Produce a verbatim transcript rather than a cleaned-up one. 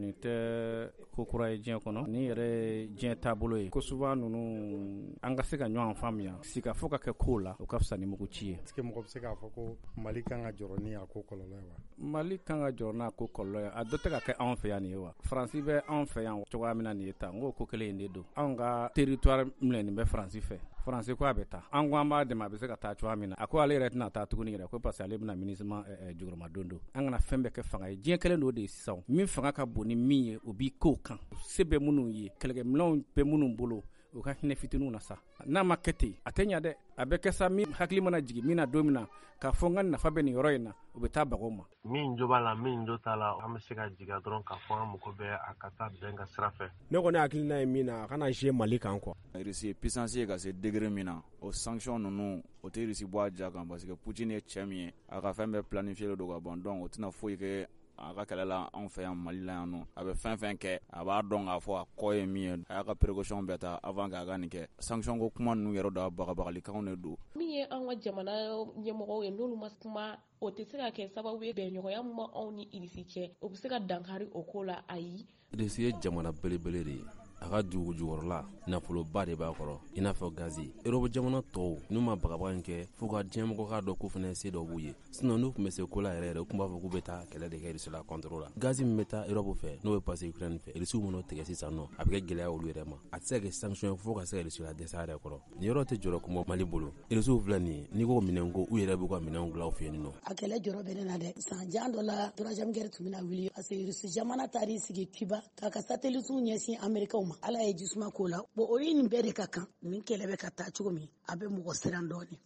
nin tɛ ko kura ye diɲɛ kɔnɔ ni yɛrɛ diɲɛ taabolo ye ko souvent ninnu an ka se ka ɲɔgɔn faamuya sika fo ka kɛ ko la o ka fisa ni mugu ci ye. Est-ce que mɔgɔ bɛ se k'a fɔ ko Mali kan ka jɔrɔ ni a ko kɔlɔlɔ ye wa? Mali kan ka jɔrɔ n'a ko kɔlɔlɔ ye a dɔ tɛ ka kɛ anw fɛ yan nin ye wa? Faransi bɛ anw fɛ yan cogoya min na nin ye ta n ko ko kelen in de don. Anw ka territoire minɛ nin bɛ Faransi fɛ. Faransi ko a bɛ taa an ko an b'a dɛmɛ a bɛ se ka taa cogoya min na a ko ale yɛrɛ tɛna taa tuguni yɛrɛ ko parce que ale bɛna MINUSMA jukɔrɔma don don an kana fɛn bɛɛ kɛ fanga ye diɲɛ kelen don de ye sisan min fanga ka bon ni min ye o b'i k'o kan se bɛ minnu ye kɛlɛkɛminɛnw bɛ minnu bolo o ka hinɛ fitininw na sa n'a ma kɛ ten a tɛ ɲa dɛ a bɛ kɛ sa min hakili mana jigin min na don min na k'a fɔ n ka nafa bɛ nin yɔrɔ in na o bɛ taa bagaw ma. Min jo b'a la min jo t'a la an bɛ se ka jigiya dɔrɔn k'a fɔ an mago bɛ a ka taa bɛn ka sira fɛ. Ne kɔni hakilina ye min na a kana jouer Mali kan quoi. Russie ye puissance ye ka se degré min na o sanction ninnu o tɛ Russie bɔ a ja kan parce que Poutine ye cɛ min ye a ka fɛn bɛɛ planifié don ka ban donc o tɛna foyi kɛ a ka kɛlɛ la anw fɛ yan Mali la yan nɔ a bɛ fɛn fɛn kɛ a b'a dɔn k'a fɔ a kɔ ye min ye a y'a ka précaution bɛɛ ta avant k'a ka nin kɛ sanction ko kuma ninnu yɛrɛ da bagabagalikaw de don. Min ye an ka jamana ɲɛmɔgɔw ye n'olu ma kuma o tɛ se ka kɛ sababu ye bɛnɲɔgɔnya min bɛ anw ni Russie cɛ o bɛ se ka dankari o ko la ayi. Russie ye jamana belebele de ye a ka dugu jukɔrɔla nafoloba de b'a kɔrɔ i n'a fɔ gazi Europe jamana tɔw n'u ma bagabaga in kɛ fo ka diɲɛmɔgɔ k'a dɔn ko fana se dɔ b'u ye sinon n'u tun bɛ se ko la yɛrɛ yɛrɛ u tun b'a fɔ k'u bɛ taa kɛlɛ de kɛ Russie la contre la gazi min bɛ taa Europe fɛ n'o bɛ passer Ukraine fɛ Russie min'o tigɛ sisan nɔ a bɛ kɛ gɛlɛya olu yɛrɛ ma a tɛ se ka kɛ sanction fo ka se ka Russie la dɛsɛ yɛrɛ kɔrɔ nin yɔrɔ tɛ jɔrɔ kuma Mali bolo Russie filɛ nin ye n'i ko minɛn ko u yɛrɛ b'u ka minɛnw dilan u fɛ yen nɔ. A kɛlɛ jɔrɔ bɛ ne na dɛ san jan dɔ la troisième guerre tun bɛna wuli parce que Russie jamana taar'i sigi Cuba k'a ka satellite ɲɛsin Américain ma ala ye jisuma ko la bon o ye nin bɛɛ de ka kan nin kɛlɛ bɛ ka taa cogo min a bɛ mɔgɔ siran dɔɔnin.